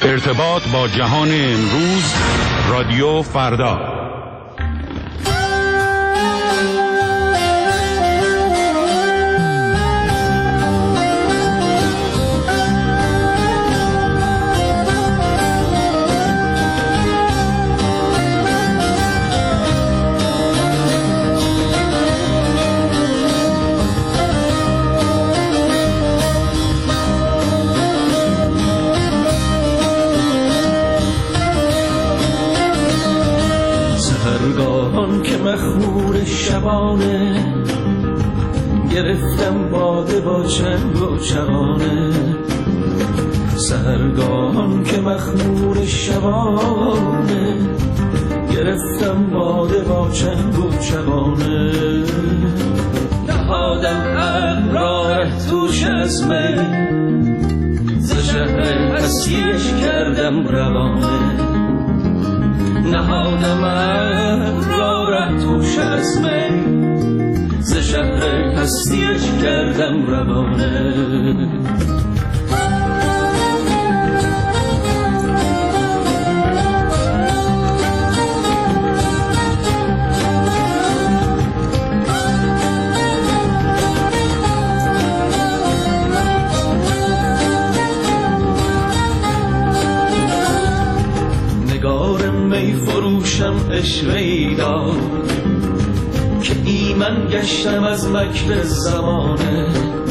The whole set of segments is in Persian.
ارتباط با جهان امروز، رادیو فردا. که مخمور شبانه گرفتم باده با چنگ و چغانه، سحرگاهان که مخمور شبانه گرفتم باده با چنگ و چغانه، نهادم عقل را توش از می، ز شهر هستیش کردم روانه، نهادم عقل را توش از می، ز شهر هستیش کردم روانه. می فروشم عشقی دار که ایمن گشتم از مکر زمانه،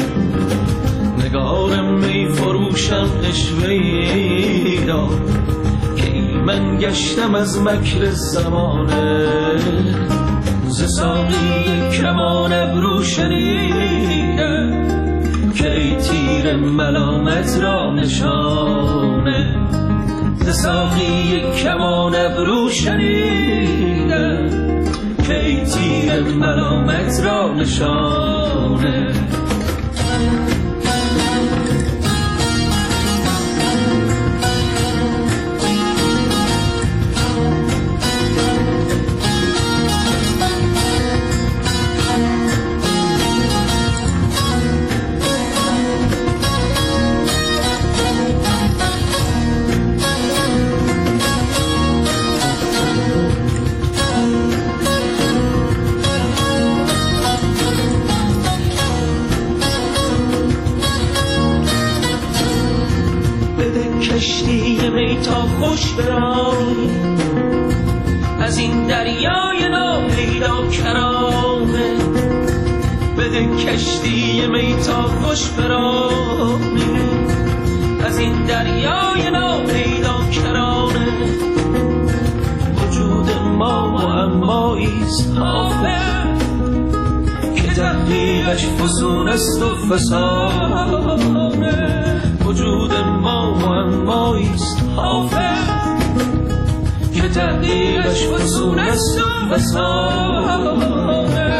نگار می فروشم عشقی دار که ایمن گشتم از مکر زمانه، ز ساقی کمان ابرو شنیدم که ای تیر ملامت را نشانه، ز ساقی کمان ابرو شنیدم که ای تیر ملامت را نشانه. کشتی می تا خوش برانی از این دریای ناپیدا کرانه، بده کشتی می تا خوش برانی از این دریای ناپیدا کرانه، وجود ما معماییست حافظ که تحقیقش فسون است و فسانه، وجود ما معماییست حافظ که تحقیقش فسون است و فسانه.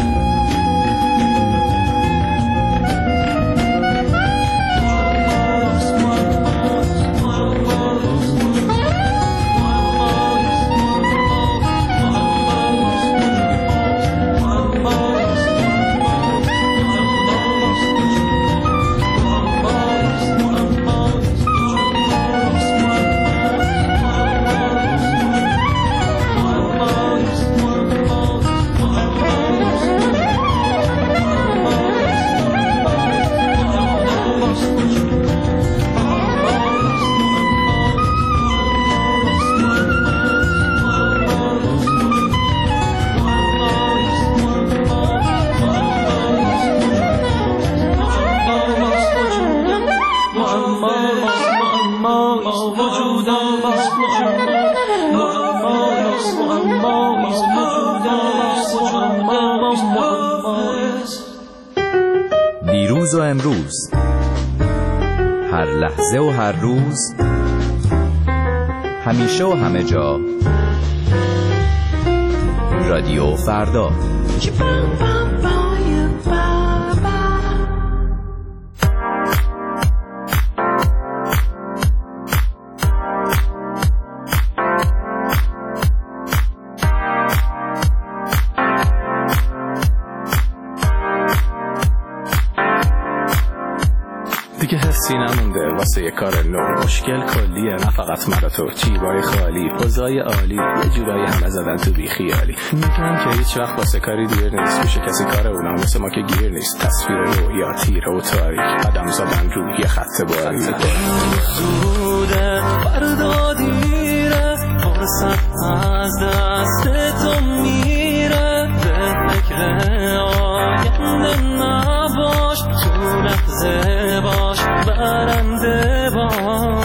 دیروز و امروز، هر لحظه و هر روز، همیشه و همه جا، رادیو فردا. دیگه حسی نمونده. مونده واسه یه کار نو. مشکل کلیه نه فقط مرا تو، جیبای خالی پوزای عالی، یه جورایی همه زدن تو بی خیالی. میگن که هیچ وقت واسه کاری دیر نیست، میشه کسی کار اونا مثل ما که گیر نیست. تصویر رویا تیره و تاریک، قدم زدن روی خط باریک. زوده فردا دیره، فرصت از دست تو میره. به فکر آینده نباش، تو لحظه باش، برنده باش.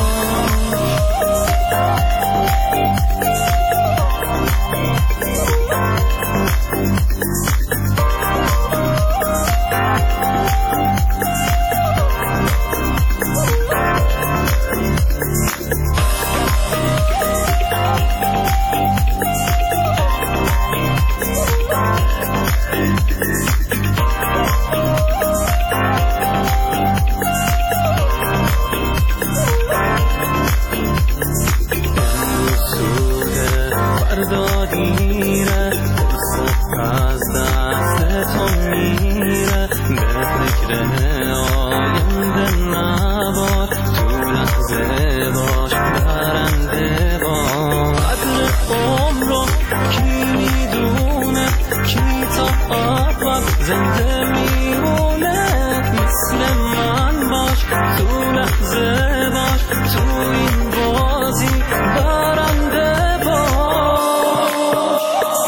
زنده میمونه مثل من باش، تو لحظه باش، تو این بازی برنده باش.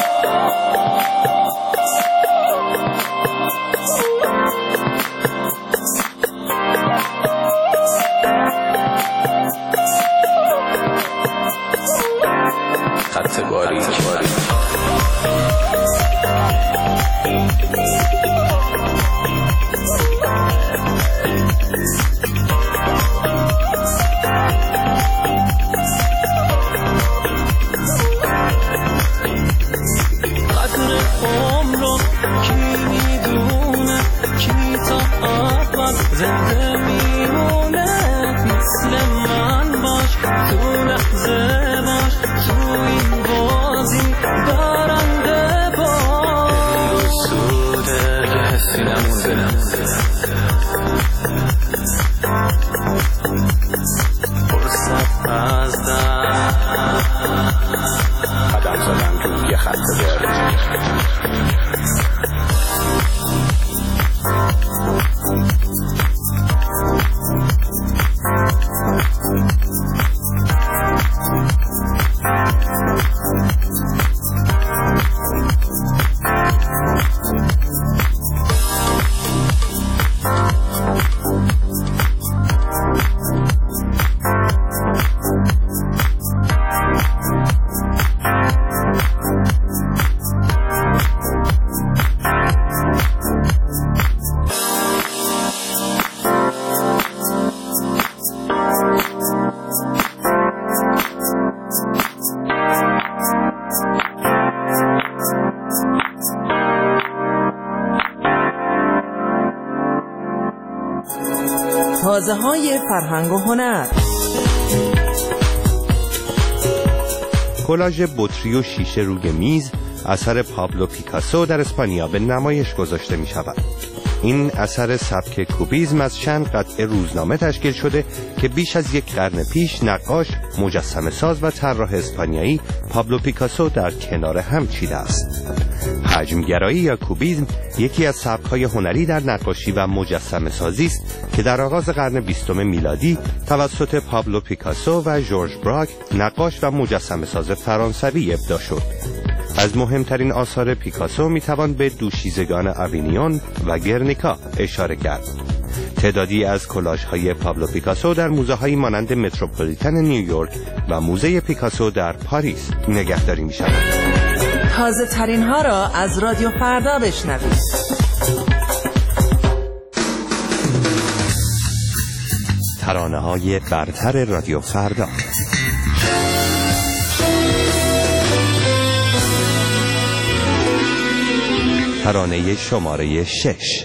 خط باریک زنده میمونه مثل من باش، تو لحظه باش، تو این بازی برنده باش. سوده که حسی نمونده، فرصت از دست، قدم زدن روی خط باریک. تازه‌های فرهنگ و هنر. کلاژ بطری و شیشه روی میز اثر پابلو پیکاسو در اسپانیا به نمایش گذاشته می شود. این اثر سبک کوبیزم از چند قطعه روزنامه تشکیل شده که بیش از یک قرن پیش نقاش، مجسمه ساز و طراح اسپانیایی پابلو پیکاسو در کنار هم چیده است. حجمگرایی یا کوبیزم یکی از سبک‌های هنری در نقاشی و مجسمه سازی است که در آغاز قرن 20 میلادی توسط پابلو پیکاسو و ژورژ براک، نقاش و مجسمه ساز فرانسوی ابداع شد. از مهمترین آثار پیکاسو میتوان به دوشیزگان آوینیون و گرنیکا اشاره کرد. تعدادی از کلاژهای پابلو پیکاسو در موزه‌هایی مانند متروپولیتن نیویورک و موزه پیکاسو در پاریس نگهداری می‌شود. تازه ترین ها را از رادیو فردا بشنوید. ترانه‌های برتر رادیو فردا. ترانه شماره 6.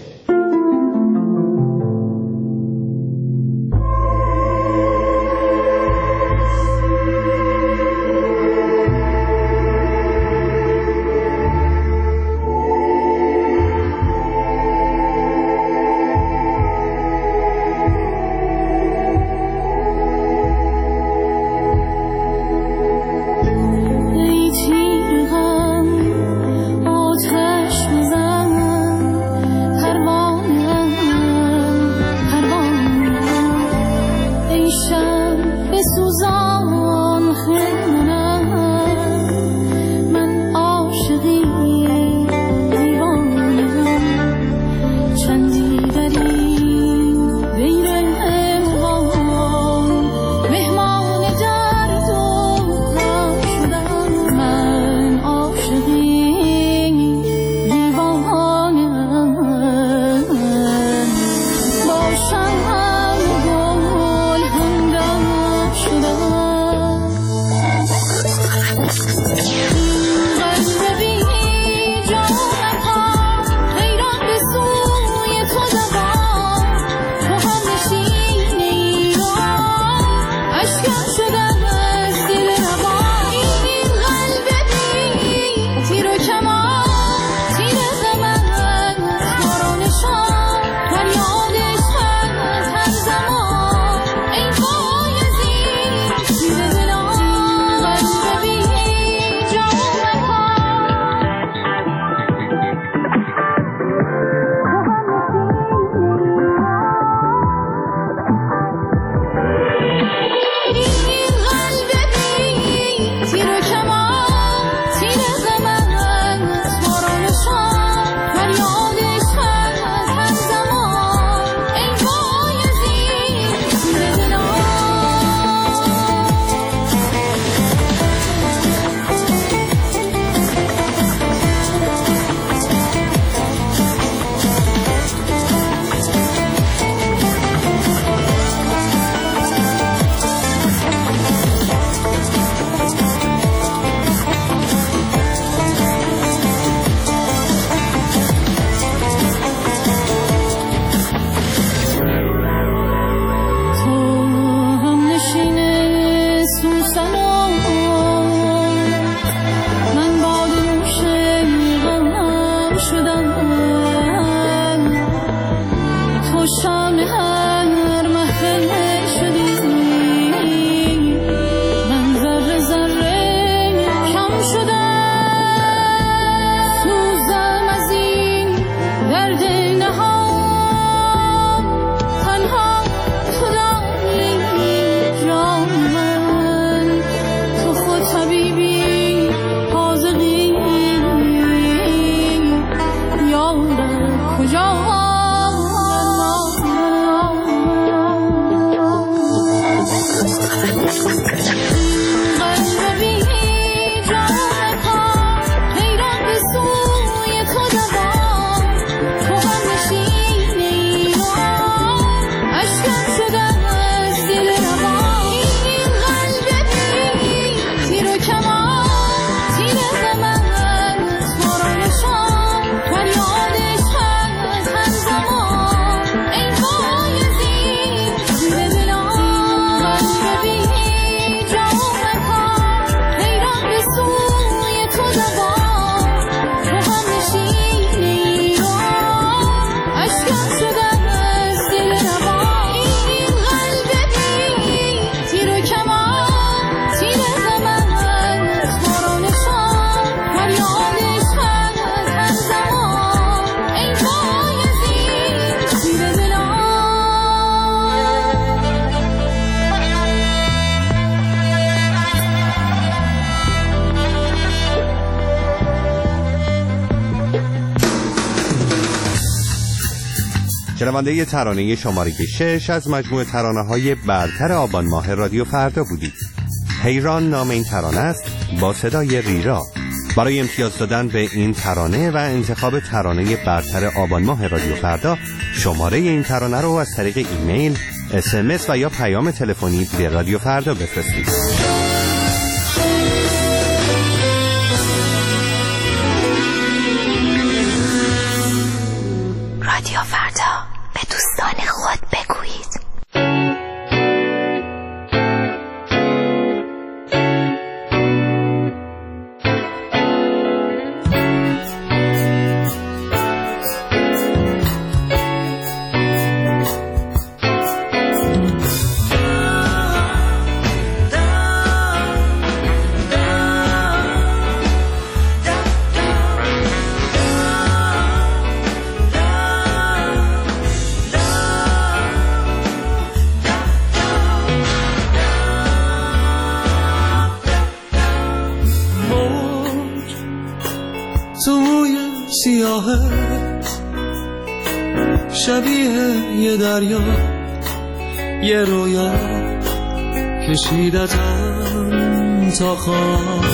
شنونده ترانه شماره 6 از مجموعه ترانه‌های برتر آبان ماه رادیو فردا بودید. حیران نام این ترانه است با صدای ریرا. برای امتیاز دادن به این ترانه و انتخاب ترانه برتر آبان ماه رادیو فردا، شماره این ترانه رو از طریق ایمیل، SMS و یا پیام تلفنی به رادیو فردا بفرستید. رادیو فردا، به دوستان خود بگویید. شبیه یه دریا، یه رویا کشیدتم تا خواب،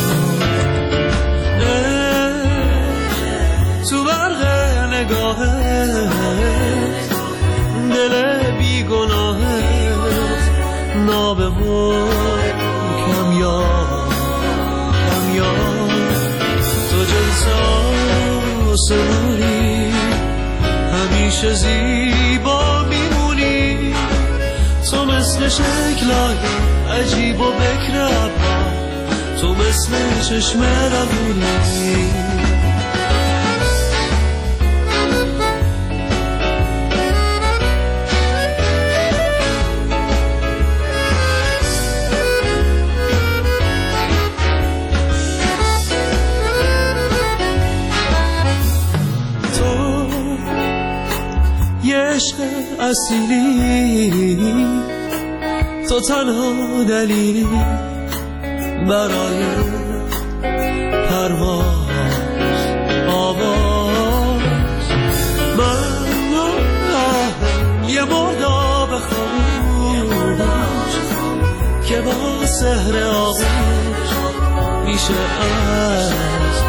تو برق نگاهت دل بیگناهت نابه و کمیاب تو جلسه سواری همیشه زیبا میمونی، تو مثل شکلای عجیب و بکر ابرا، تو مثل چشم روونی. عشق اصیلی، تو تنها دلیلی برای پرواز آواز. من یه مرداب خاموش که با سحر آغوش میشه از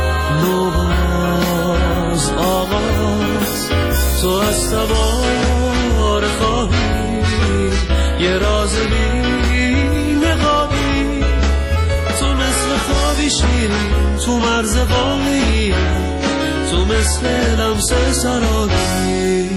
نوباز آغاز. تو از سوار خواهی یه راز بی نقابی، تو مثل خوابی شیرین تو مرز واقعی، تو مثل لمس سرابی.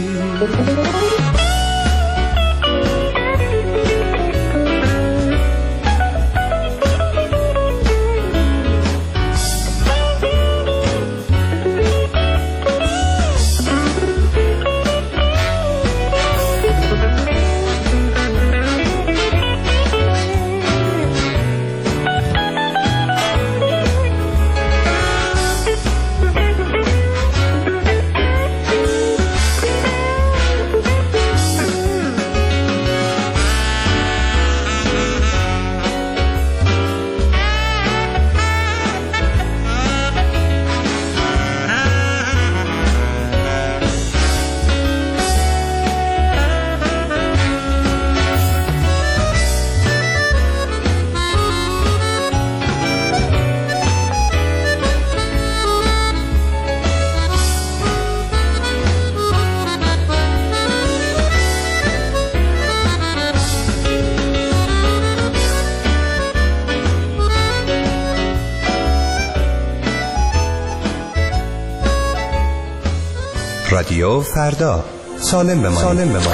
رادیو فردا، سالم بمانید.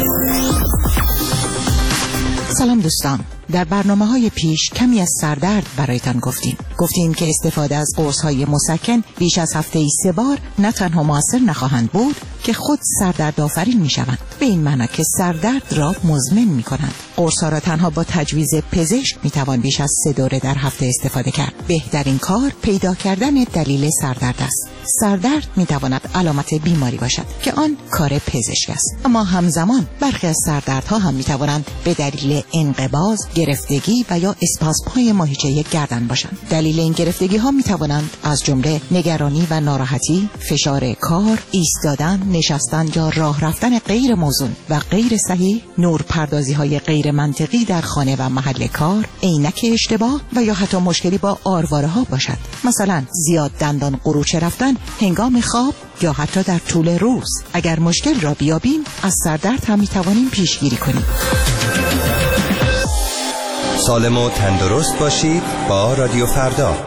سلام دوستان، در برنامه‌های پیش کمی از سردرد برایتان گفتیم که استفاده از قرص‌های مسکن بیش از هفته‌ای 3 بار نه تنها موثر نخواهند بود که خود سردرد آفرین می‌شوند، به این معنی که سردرد را مزمن می‌کنند. قرص‌ها را تنها با تجویز پزشک می‌توان بیش از 3 دوره در هفته استفاده کرد. بهترین کار پیدا کردن دلیل سردرد است. سردرد میتواند علامت بیماری باشد که آن کار پزشک است. اما همزمان برخی از سردردها هم میتوانند به دلیل انقباض، گرفتگی و یا اسپاسم‌های ماهیچه گردن باشند. دلیل این گرفتگی ها میتوانند از جمله نگرانی و ناراحتی، فشار کار، ایستادن، نشستن یا راه رفتن غیر موزون و غیر صحیح، نورپردازی های غیر منطقی در خانه و محل کار، عینک اشتباه و یا حتی مشکلی با آرواره ها باشد. مثلا زیاد دندان قروچه رفتن هنگام خواب یا حتی در طول روز. اگر مشکل را بیابیم از سردرد هم میتوانیم پیشگیری کنیم. سالم و تندرست باشید با رادیو فردا.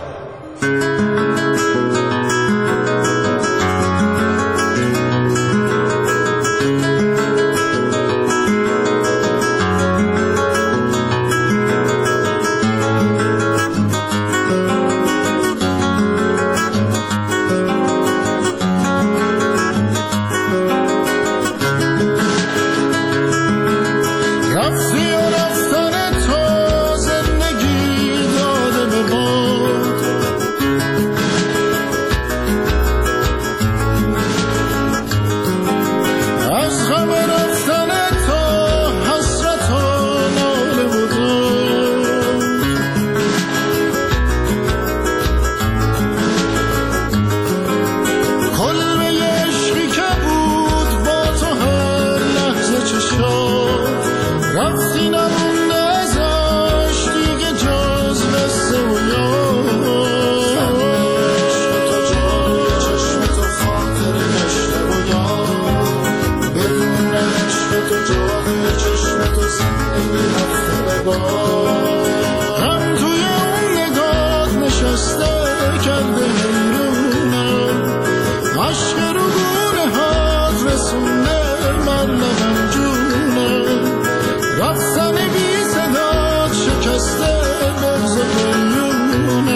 هم توی اون نگاه نشسته کرده حیرونم، عشق رو گونه هات رسونده من لبم جونم، رفتن بی صدات شکسته بغض قیونم،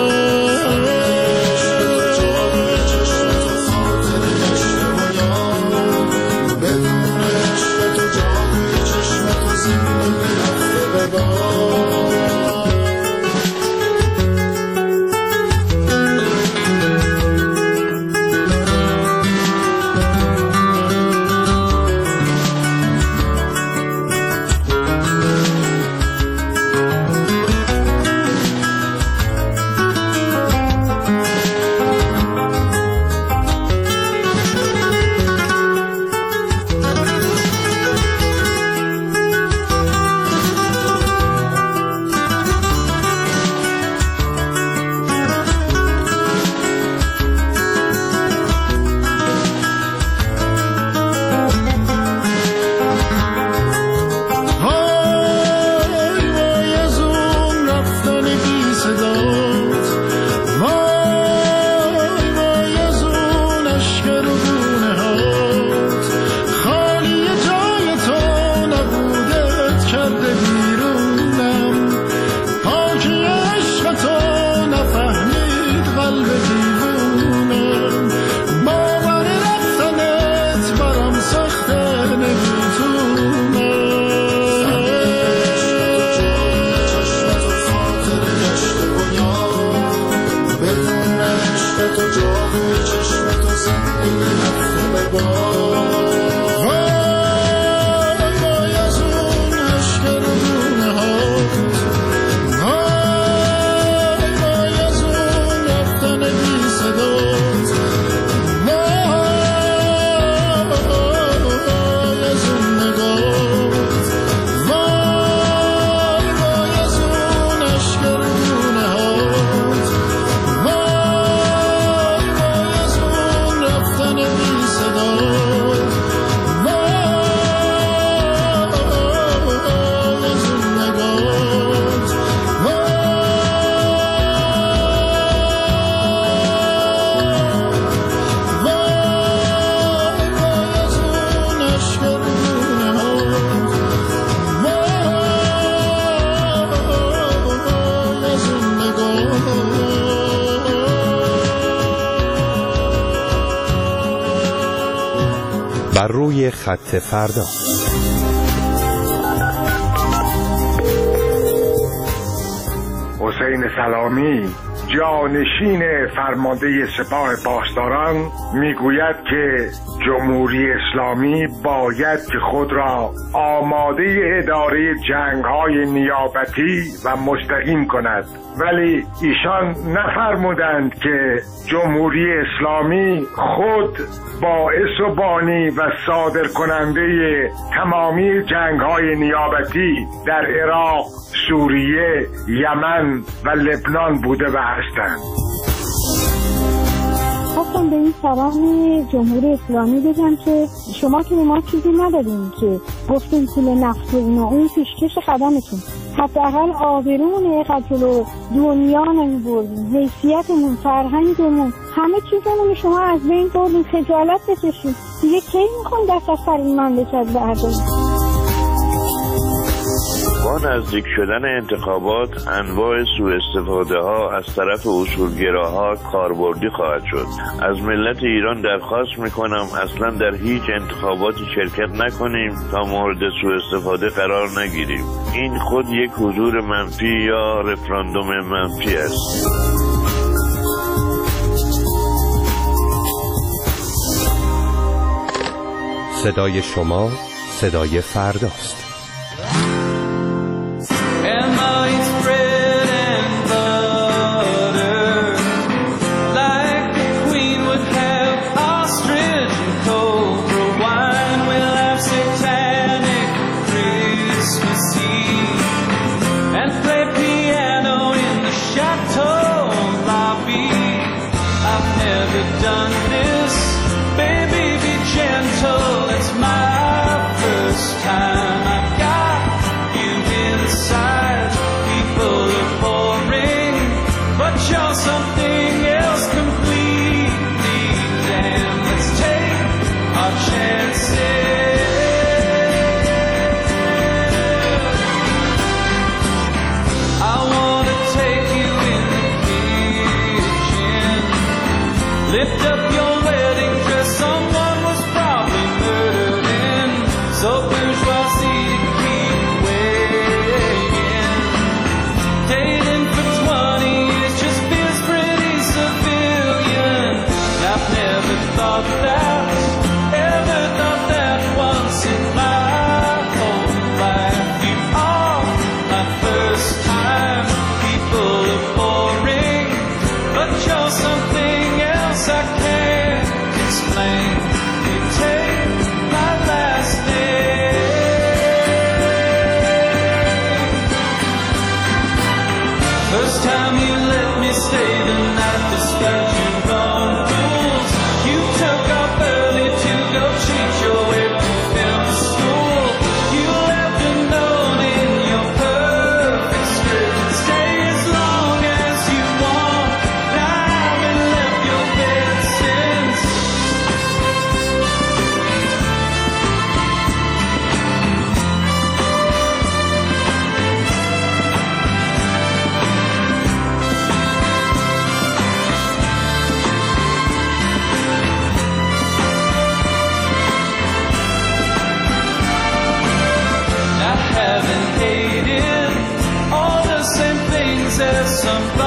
چشم تو خاطر گشته و یاد، بدون عشق تو جای چشم تو زندگی رفته به باد. بر روی خط فردا. حسین سلامی جانشین فرمانده سپاه پاسداران میگوید که جمهوری اسلامی باید که خود را آماده اداره جنگ‌های نیابتی و مستقیم کند، ولی ایشان نفرمودند که جمهوری اسلامی خود باعث و بانی و صادر کننده تمامی جنگ‌های نیابتی در عراق، سوریه، یمن و لبنان بوده و هستند. خواستم به این سران جمهوری اسلامی بگم که شما که ما چیزی ندادیم که گفتیم پول نفت و اینا، اون پیشکش قدمتون، حداقل آبرون جلو دنیا نمیبردیم، حیثیتمون، فرهنگمون، همه چیزمون شما از بین بردیم، خجالت بکشیم. دیگه کی میخوام دست از سر این مملکت برداریم؟ با نزدیک شدن انتخابات انواع سوء استفاده ها از طرف اصولگراها کاربردی خواهد شد. از ملت ایران درخواست میکنم اصلا در هیچ انتخاباتی شرکت نکنیم تا مورد سوء استفاده قرار نگیریم. این خود یک حضور منفی یا رفراندوم منفی است. صدای شما صدای فرداست. Somebody